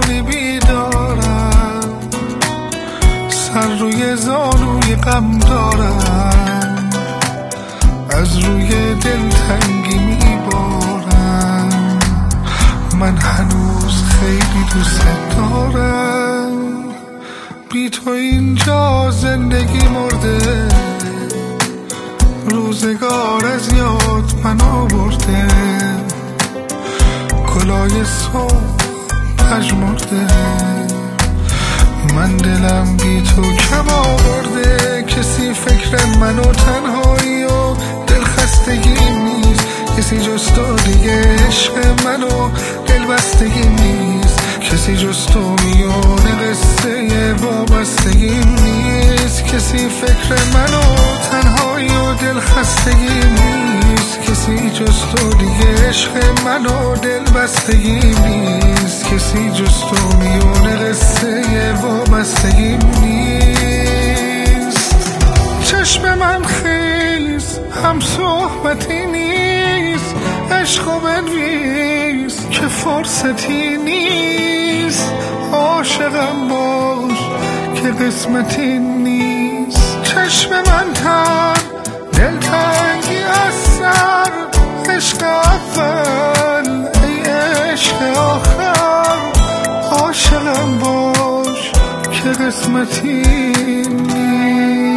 میمونی بیدارم، سر روی زانوی غم دارم، از روی دلتنگی میبارم. من هنوز خیلی دوست دارم، بی تو اینجا زندگی مرده، روزگار از یاد منو برده، کلاه صبح پژمرده. من دلم بی تو کم آورده، کسی فکر منو تنهایی و دلخستگی نیست، کسی جز تو دیگه عشق منو دلبستگی نیست، کسی جز تو میونه قصه وابستگی نیست، کسی فکر منو تنهایی و دلخستگی نیست، کسی جز تو دیگه عشق منو دلبستگی نیست، کسی جز تو میونه قصه وابستگی نیست. چشم من خیز هم صحبتی نیست، عشق و بنویس که فرصتی نیست، عاشقم باش که قسمتی نیست. چشم من تر دلتنگی از سر، عشق اول ای عشق آخر، عاشقم باش که قسمتی نیست.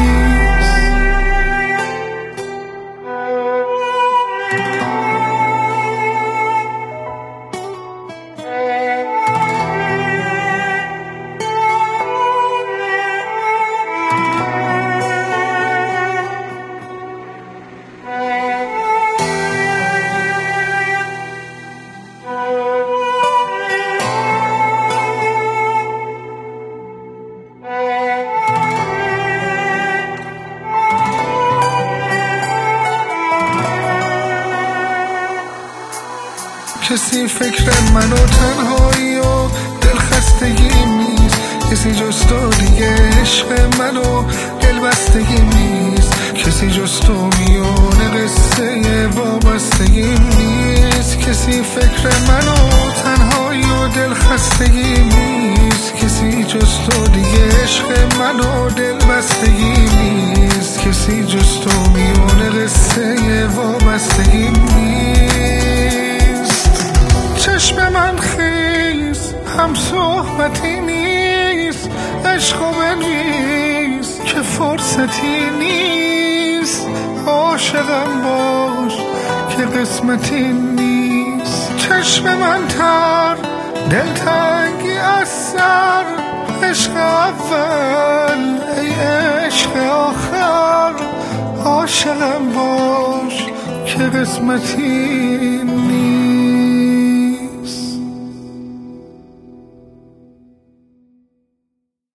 کسی فکر منو تنهایی و دلخستگی نیست، کسی جز تو دیگه عشق منو دلبستگی نیست، کسی جز تو میونه قصه وابستگی نیست، کسی فکر منو تنهایی و دلخستگی نیست، کسی جز تو دیگه عشق منو دلبستگی نیست، کسی جز تو میونه قصه وابستگی نیست. چشم من خیز هم صحبتی نیست، عشق و بنویس که فرصتی نیست، عاشقم باش که قسمتی نیست. چشم من تر دلتنگی از سر، عشق اول ای عشق آخر، عاشقم باش که قسمتی نیست.